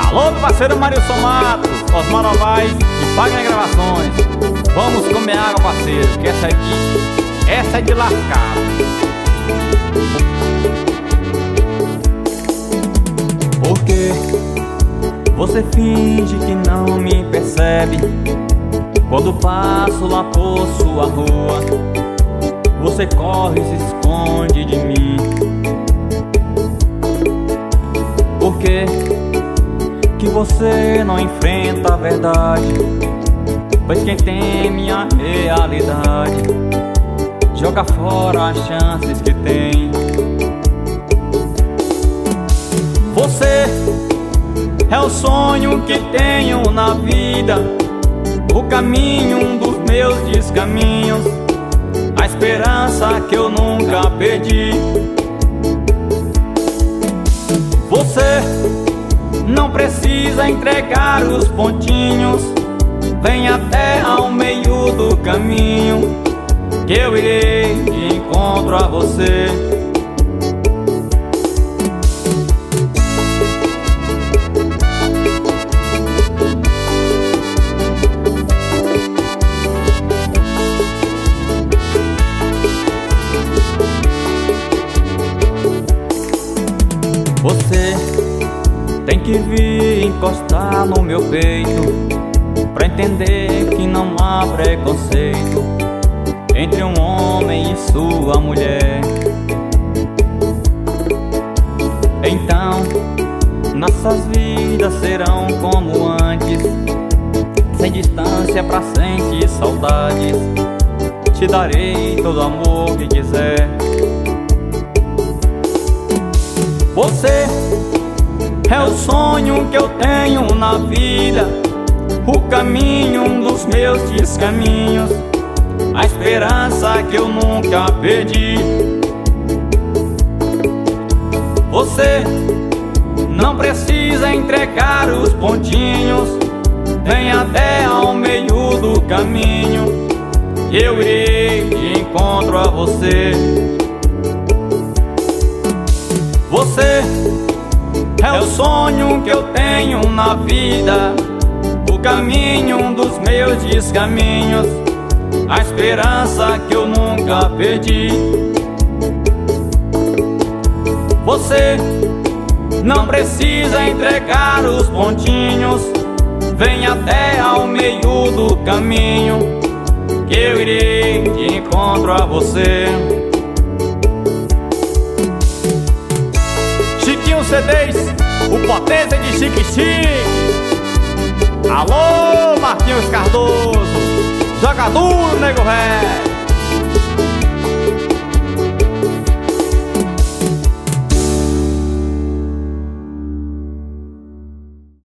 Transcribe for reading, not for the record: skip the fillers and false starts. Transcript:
Alô, meu parceiro Marilson Matos, Osmar Novaes e Wagner Gravações. Vamos comer água, parceiro, que essa aqui, essa é de lascar. Por que você finge que não me percebe? Quando passo lá por sua rua, você corre e se esconde de mim. Por que você não enfrenta a verdade? Pois quem teme a realidade joga fora as chances que tem. Você é o sonho que tenho na vida, o caminho dos meus descaminhos, a esperança que eu nunca perdi. Você não precisa entregar os pontinhos, vem até ao meio do caminho, que eu irei de encontro a você. Você tem que vir encostar no meu peito pra entender que não há preconceito entre um homem e sua mulher. Então nossas vidas serão como antes, sem distância pra sentir saudades. Te darei todo o amor que quiser. Você é o sonho que eu tenho na vida, o caminho dos meus descaminhos, a esperança que eu nunca perdi. Você não precisa entregar os pontinhos, vem até ao meio do caminho, eu irei de encontro a você. Você é o sonho que eu tenho na vida, o caminho dos meus descaminhos, a esperança que eu nunca perdi. Você não precisa entregar os pontinhos, vem até ao meio do caminho, que eu irei de encontro a você. Chiquinho CDs, o potência de Chique Chique. Alô, Marquinhos Cardoso, joga duro, nego velho.